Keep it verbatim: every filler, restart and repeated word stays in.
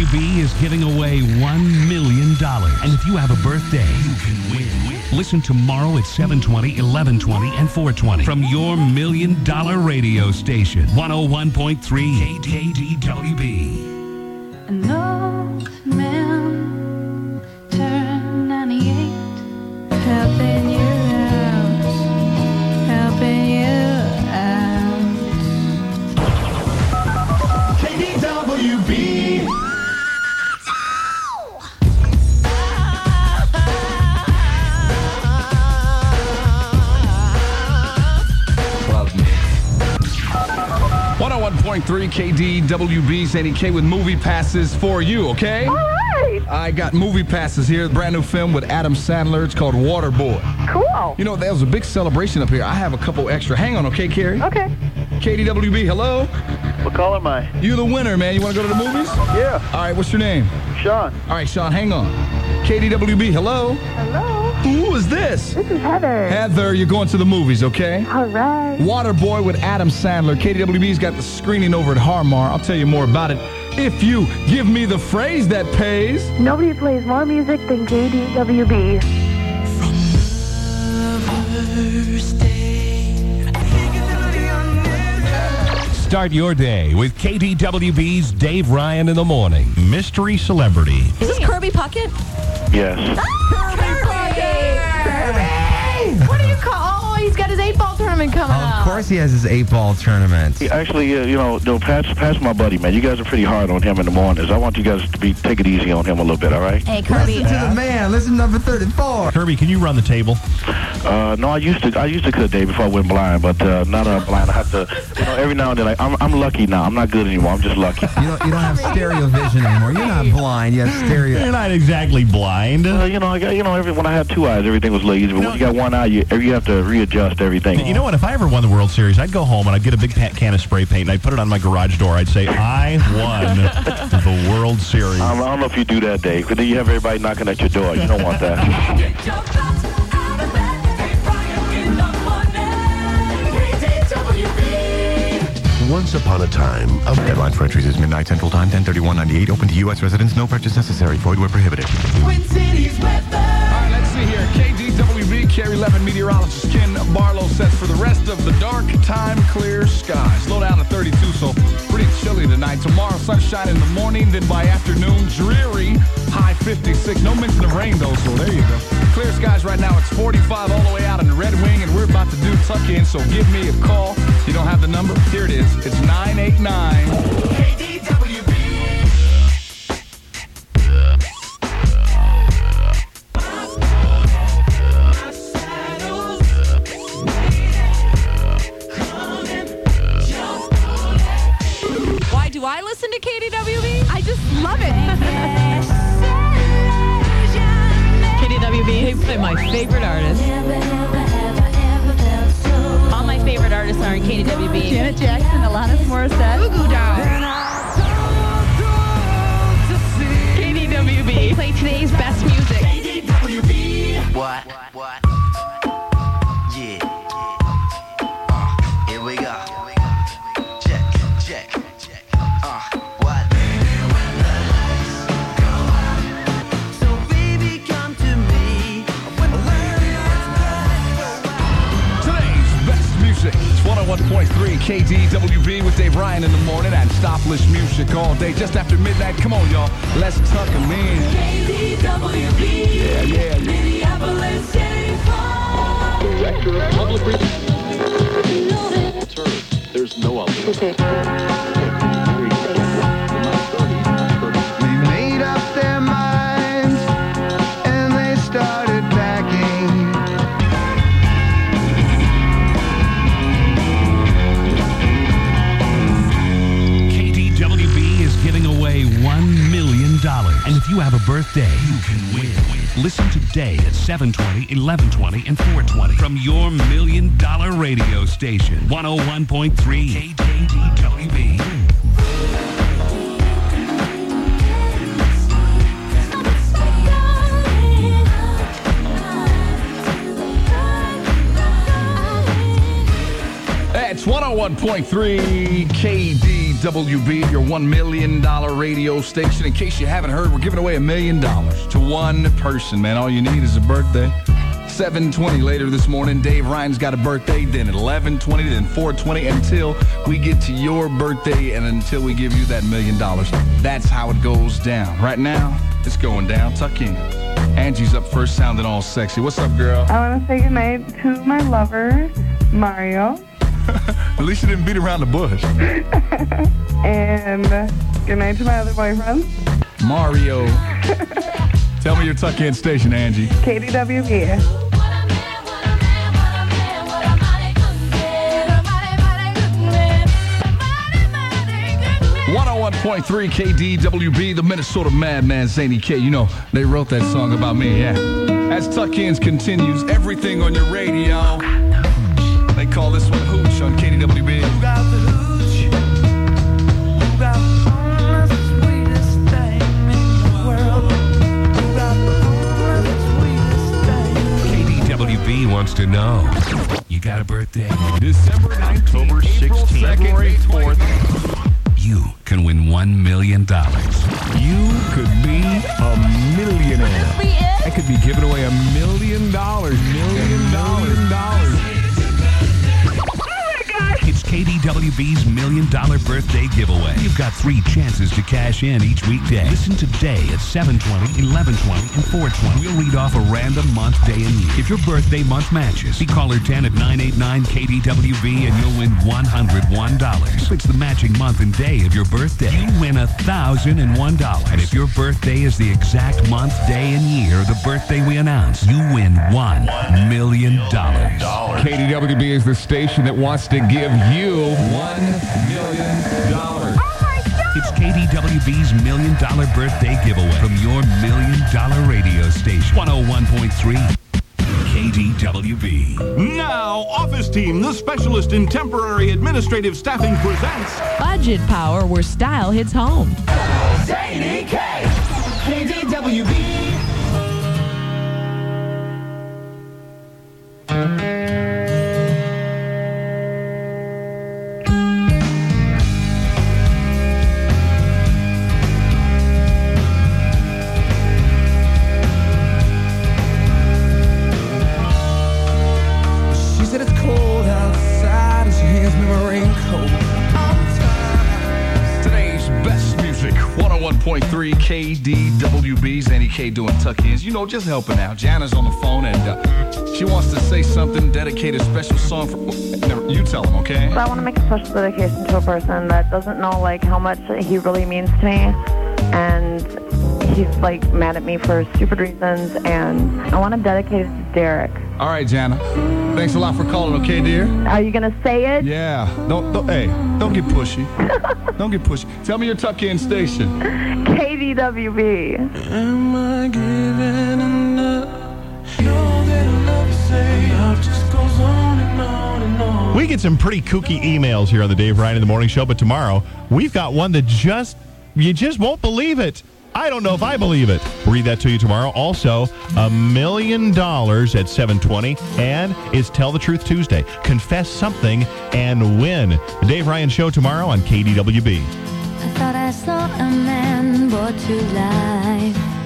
B is giving away one million dollars. And if you have a birthday, you can win. Listen tomorrow at seven twenty, eleven twenty, and four twenty from your million dollar radio station, one oh one point three K D W B. An old man turned ninety-eight, helping you out, helping you out. K D W B. one oh one point three K D W B, Sandy K with movie passes for you, okay? All right. I got movie passes here, brand new film with Adam Sandler. It's called Waterboy. Cool. You know, there was a big celebration up here. I have a couple extra. Hang on, okay, Carrie? Okay. K D W B, hello? What call am I? You the winner, man. You want to go to the movies? Yeah. All right, what's your name? Sean. All right, Sean, hang on. K D W B, hello? Hello. Who is this? This is Heather. Heather, you're going to the movies, okay? All right. Waterboy with Adam Sandler. K D W B's got the screening over at Harmar. I'll tell you more about it if you give me the phrase that pays. Nobody plays more music than K D W B. Start your day with K D W B's Dave Ryan in the morning. Mystery celebrity. Is this Kirby Puckett? Yes. What do you call? Oh, he's got his eight ball tournament coming up. Of course he has his eight ball tournament. Actually, uh, you know, no, pass, pass my buddy, man. You guys are pretty hard on him in the mornings. I want you guys to be take it easy on him a little bit, all right? Hey, Kirby. Listen to the man. Listen to number thirty-four. Kirby, can you run the table? Uh, no, I used to, I used to could day before I went blind, but uh, now that I'm blind, I have to, you know, every now and then. Like, I'm, I'm lucky now. I'm not good anymore. I'm just lucky. You don't, you don't have stereo vision anymore. You're not blind. You have stereo. You're not exactly blind. Uh, you know, I got, you know, every, when I had two eyes, everything was a little easy. But when you got one eye, you, you have to readjust everything. You know what? If I ever won the World Series, I'd go home and I'd get a big pa- can of spray paint and I'd put it on my garage door. I'd say, I won the World Series. Um, I don't know if you do that, Dave, because then you have everybody knocking at your door. You don't want that. Once upon a time, a deadline for entries is midnight Central Time, ten thirty-one ninety-eight. Open to U S residents. No purchase necessary. Void where prohibited. Twin Cities weather. All right, let's see here. K D W B, Carrie Levin, meteorologist Ken Barlow says for the rest of the dark time, clear skies. Slow down to thirty-two, so pretty chilly tonight. Tomorrow, sunshine in the morning, then by afternoon, dreary, high fifty-six. No mention of rain, though, so there you go. Clear skies right now. It's forty-five all the way out in the Red Wing, and we're about to do tuck-in, so give me a call. You don't have the number? Here it is. It's nine eight nine. K D W B. Why do I listen to K D W B? I just love it. K D W B, they play my favorite artists. All my favorite artists are in K D W B. Janet Jackson, Alanis Morissette. Goo Goo Dolls. K D W B. They play today's best music. K D W B. What? What? Yeah. Uh, here we go. Check, check, check. Uh, what? So baby, come to me. Today's best music. It's one oh one point three K D W B with Dave Ryan in the morning and stopless music all day. Just after midnight. Come on, y'all. Let's tuck them in. K D W B. Yeah, yeah, yeah. Minneapolis, Saint Paul. Director of Public Relations. There's no alternative. They made up their minds and they started packing. K D W B is giving away one million dollars. And if you have a birthday, you can win. Listen today at seven twenty, eleven twenty, and four twenty from your million dollar radio station, one oh one point three K D W B. It's one oh one point three K D W B, your one million dollars radio station. In case you haven't heard, we're giving away a million dollars to one person, man. All you need is a birthday. seven twenty later this morning, Dave Ryan's got a birthday, then at eleven twenty, then four twenty, until we get to your birthday and until we give you that million dollars. That's how it goes down. Right now, it's going down. Tuck in. Angie's up first, sounding all sexy. What's up, girl? I want to say goodnight to my lover, Mario. At least you didn't beat around the bush. And good night to my other boyfriend, Mario. Tell me your tuck-in station, Angie. K D W B. one oh one point three K D W B, the Minnesota Madman, Zany K. You know, they wrote that song about me, yeah. As Tuck-Ins continues, everything on your radio. They call this one Hooch on K D W B. Who got the hooch? Who got the sweetest thing in the world? Who got the sweetest thing? K D W B wants to know. You got a birthday? December nineteenth, October sixteenth, February fourth. You can win one million dollars. You could be a millionaire. I could be giving away a million dollars. Million dollars. dollars. It's K D W B's Million Dollar Birthday Giveaway. You've got three chances to cash in each weekday. Listen today at seven twenty, eleven twenty, and four twenty. We'll read off a random month, day, and year. If your birthday month matches, be caller ten at nine eight nine K D W B and you'll win one hundred one dollars. If it's the matching month and day of your birthday, you win one thousand one dollars. And if your birthday is the exact month, day, and year of the birthday we announce, you win one million dollars. K D W B is the station that wants to give you one million dollars. It's K D W B's Million Dollar Birthday Giveaway from your Million Dollar radio station. one oh one point three K D W B. Now, Office Team, the specialist in temporary administrative staffing, presents Budget Power, where style hits home. Zany K. K D W B. one oh one point three K D W B. Zany K doing tuck-ins. You know, just helping out. Jana's on the phone, and uh, she wants to say something, dedicate a special song for... Never, you tell them, okay? So I want to make a special dedication to a person that doesn't know, like, how much he really means to me. And he's, like, mad at me for stupid reasons. And I want to dedicate it to Derek. All right, Jana. Thanks a lot for calling, okay, dear? Are you going to say it? Yeah. Don't, don't, hey, don't get pushy. Don't get pushy. Tell me your tuck-in station. K D W B. Am I giving enough? Know that I love you, say love just goes on and on and on. We get some pretty kooky emails here on the Dave Ryan in the Morning Show, but tomorrow we've got one that just, you just won't believe it. I don't know if I believe it. We'll read that to you tomorrow. Also, a million dollars at seven twenty, and it's Tell the Truth Tuesday. Confess something and win. The Dave Ryan Show tomorrow on K D W B. I thought I saw a man brought to life.